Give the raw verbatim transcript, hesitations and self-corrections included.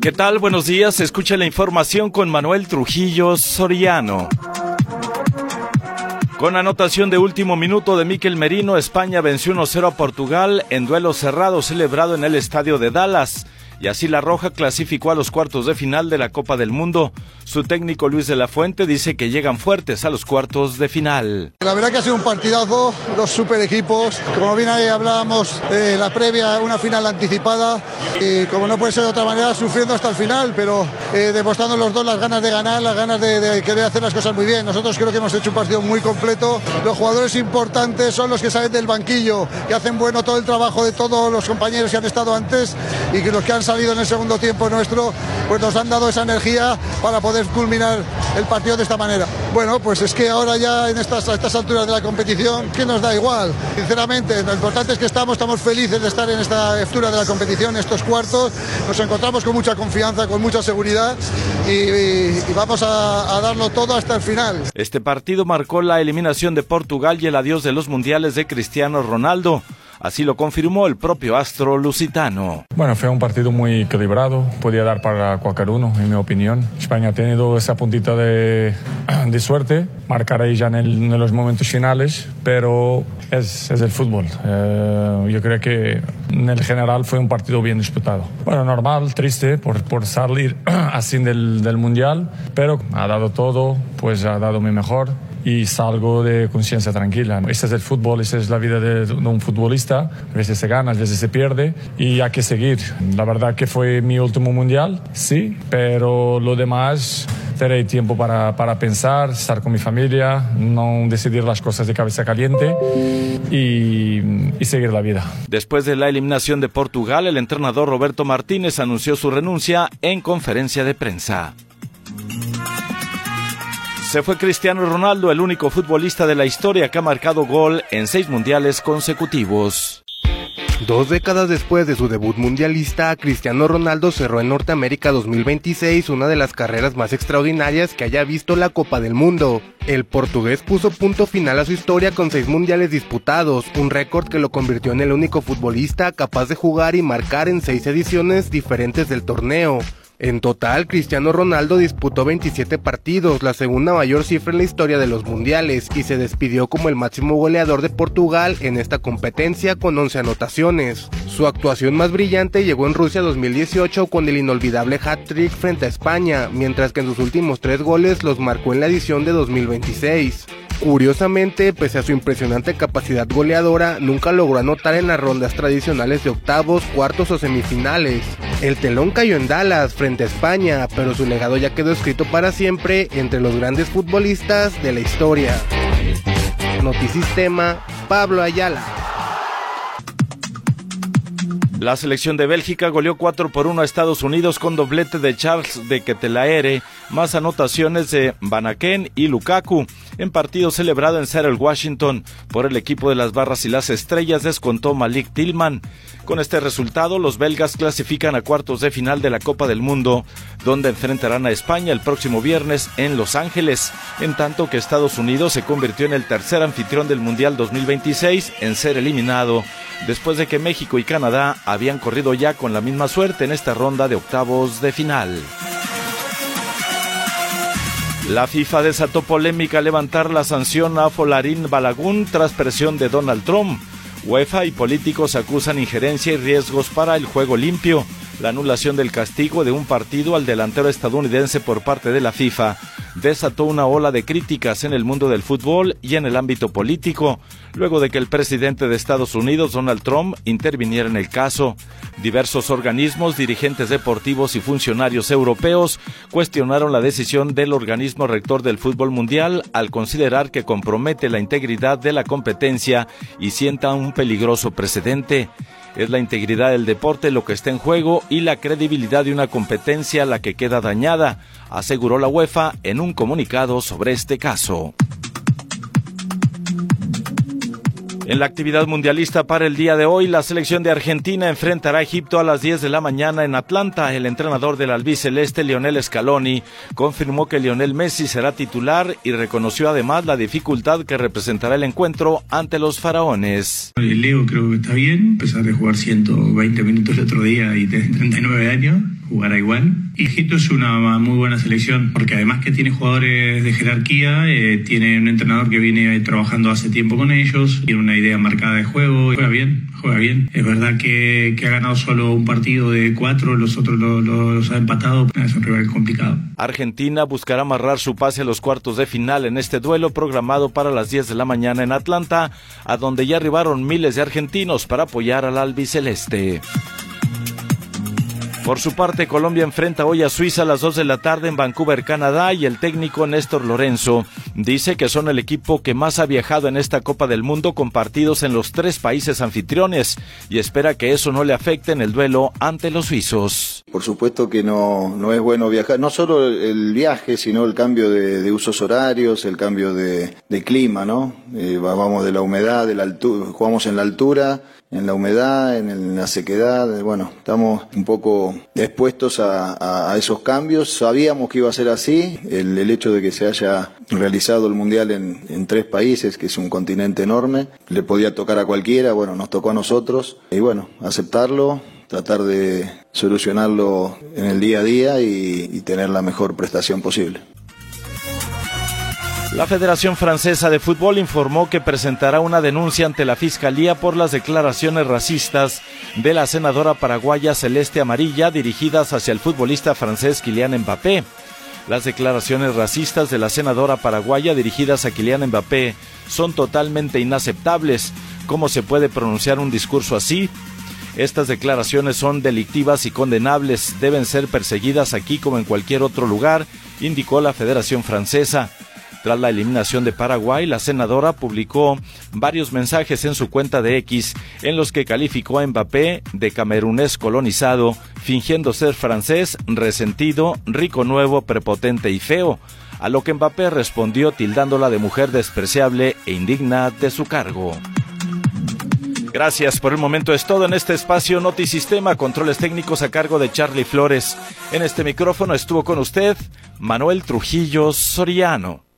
¿Qué tal? Buenos días. Escucha la información con Manuel Trujillo Soriano. Con anotación de último minuto de Mikel Merino, España venció uno cero a Portugal en duelo cerrado celebrado en el estadio de Dallas. Y así la Roja clasificó a los cuartos de final de la Copa del Mundo. Su técnico Luis de la Fuente dice que llegan fuertes a los cuartos de final. La verdad que ha sido un partidazo, dos super equipos. Como bien ahí hablábamos, eh, la previa, una final anticipada. Y como no puede ser de otra manera, sufriendo hasta el final, pero eh, demostrando los dos las ganas de ganar, las ganas de, de querer hacer las cosas muy bien. Nosotros creo que hemos hecho un partido muy completo. Los jugadores importantes son los que salen del banquillo, que hacen bueno todo el trabajo de todos los compañeros que han estado antes y que los que han salido en el segundo tiempo nuestro, pues nos han dado esa energía para poder culminar el partido de esta manera. Bueno, pues es que ahora ya en estas, a estas alturas de la competición, ¿qué nos da igual? Sinceramente, lo importante es que estamos, estamos felices de estar en esta altura de la competición, estos cuartos, nos encontramos con mucha confianza, con mucha seguridad y, y, y vamos a, a darlo todo hasta el final. Este partido marcó la eliminación de Portugal y el adiós de los mundiales de Cristiano Ronaldo. Así lo confirmó el propio astro lusitano. Bueno, fue un partido muy equilibrado, podía dar para cualquier uno, en mi opinión. España ha tenido esa puntita de, de suerte, marcar ahí ya en, el, en los momentos finales, pero es, es el fútbol. Eh, yo creo que en el general fue un partido bien disputado. Bueno, normal, triste por, por salir así del, del Mundial, pero ha dado todo, pues ha dado mi mejor. Y salgo de conciencia tranquila. Este es el fútbol, esta es la vida de, de un futbolista. A veces se gana, a veces se pierde y hay que seguir. La verdad que fue mi último mundial, sí, pero lo demás tendré tiempo para, para pensar, estar con mi familia, no decidir las cosas de cabeza caliente y, y seguir la vida. Después de la eliminación de Portugal, el entrenador Roberto Martínez anunció su renuncia en conferencia de prensa. Se fue Cristiano Ronaldo, el único futbolista de la historia que ha marcado gol en seis mundiales consecutivos. Dos décadas después de su debut mundialista, Cristiano Ronaldo cerró en Norteamérica dos mil veintiséis una de las carreras más extraordinarias que haya visto la Copa del Mundo. El portugués puso punto final a su historia con seis mundiales disputados, un récord que lo convirtió en el único futbolista capaz de jugar y marcar en seis ediciones diferentes del torneo. En total, Cristiano Ronaldo disputó veintisiete partidos, la segunda mayor cifra en la historia de los mundiales, y se despidió como el máximo goleador de Portugal en esta competencia con once anotaciones. Su actuación más brillante llegó en Rusia dos mil dieciocho con el inolvidable hat-trick frente a España, mientras que en sus últimos tres goles los marcó en la edición de dos mil veintiséis. Curiosamente, pese a su impresionante capacidad goleadora, nunca logró anotar en las rondas tradicionales de octavos, cuartos o semifinales. El telón cayó en Dallas frente a España, pero su legado ya quedó escrito para siempre entre los grandes futbolistas de la historia. Notisistema, Pablo Ayala. La selección de Bélgica goleó cuatro por uno a Estados Unidos con doblete de Charles de Ketelaere, más anotaciones de Van Aken y Lukaku. En partido celebrado en Seattle, Washington, por el equipo de las Barras y las Estrellas descontó Malik Tillman. Con este resultado, los belgas clasifican a cuartos de final de la Copa del Mundo, donde enfrentarán a España el próximo viernes en Los Ángeles, en tanto que Estados Unidos se convirtió en el tercer anfitrión del Mundial dos mil veintiséis en ser eliminado, después de que México y Canadá habían corrido ya con la misma suerte en esta ronda de octavos de final. La FIFA desató polémica al levantar la sanción a Folarin Balogun tras presión de Donald Trump. UEFA y políticos acusan injerencia y riesgos para el juego limpio. La anulación del castigo de un partido al delantero estadounidense por parte de la FIFA desató una ola de críticas en el mundo del fútbol y en el ámbito político, luego de que el presidente de Estados Unidos, Donald Trump, interviniera en el caso. Diversos organismos, dirigentes deportivos y funcionarios europeos cuestionaron la decisión del organismo rector del fútbol mundial al considerar que compromete la integridad de la competencia y sienta un peligroso precedente. Es la integridad del deporte lo que está en juego y la credibilidad de una competencia la que queda dañada, aseguró la UEFA en un comunicado sobre este caso. En la actividad mundialista para el día de hoy, la selección de Argentina enfrentará a Egipto a las diez de la mañana en Atlanta. El entrenador del albiceleste, Lionel Scaloni, confirmó que Lionel Messi será titular y reconoció además la dificultad que representará el encuentro ante los faraones. El Leo creo que está bien, a pesar de jugar ciento veinte minutos el otro día y tener treinta y nueve años. jugará igual. Y Egipto es una muy buena selección, porque además que tiene jugadores de jerarquía, eh, tiene un entrenador que viene trabajando hace tiempo con ellos, tiene una idea marcada de juego, juega bien, juega bien. Es verdad que, que ha ganado solo un partido de cuatro, los otros lo, lo, los ha empatado, es un rival complicado. Argentina buscará amarrar su pase a los cuartos de final en este duelo programado para las diez de la mañana en Atlanta, a donde ya arribaron miles de argentinos para apoyar al albiceleste. Por su parte, Colombia enfrenta hoy a Suiza a las dos de la tarde en Vancouver, Canadá, y el técnico Néstor Lorenzo dice que son el equipo que más ha viajado en esta Copa del Mundo con partidos en los tres países anfitriones y espera que eso no le afecte en el duelo ante los suizos. Por supuesto que no, no es bueno viajar, no solo el viaje, sino el cambio de, de usos horarios, el cambio de, de clima, ¿no? Eh, vamos de la humedad, de la altura, jugamos en la altura, en la humedad, en, el, en la sequedad, bueno, estamos un poco expuestos a, a, a esos cambios. Sabíamos que iba a ser así, el, el hecho de que se haya realizado el Mundial en, en tres países, que es un continente enorme, le podía tocar a cualquiera, bueno, nos tocó a nosotros, y bueno, aceptarlo, tratar de solucionarlo en el día a día y, y tener la mejor prestación posible. La Federación Francesa de Fútbol informó que presentará una denuncia ante la Fiscalía por las declaraciones racistas de la senadora paraguaya Celeste Amarilla dirigidas hacia el futbolista francés Kylian Mbappé. Las declaraciones racistas de la senadora paraguaya dirigidas a Kylian Mbappé son totalmente inaceptables. ¿Cómo se puede pronunciar un discurso así? Estas declaraciones son delictivas y condenables, deben ser perseguidas aquí como en cualquier otro lugar, indicó la Federación Francesa. Tras la eliminación de Paraguay, la senadora publicó varios mensajes en su cuenta de X en los que calificó a Mbappé de camerunés colonizado, fingiendo ser francés, resentido, rico nuevo, prepotente y feo, a lo que Mbappé respondió tildándola de mujer despreciable e indigna de su cargo. Gracias, por el momento es todo en este espacio Notisistema, controles técnicos a cargo de Charlie Flores. En este micrófono estuvo con usted Manuel Trujillo Soriano.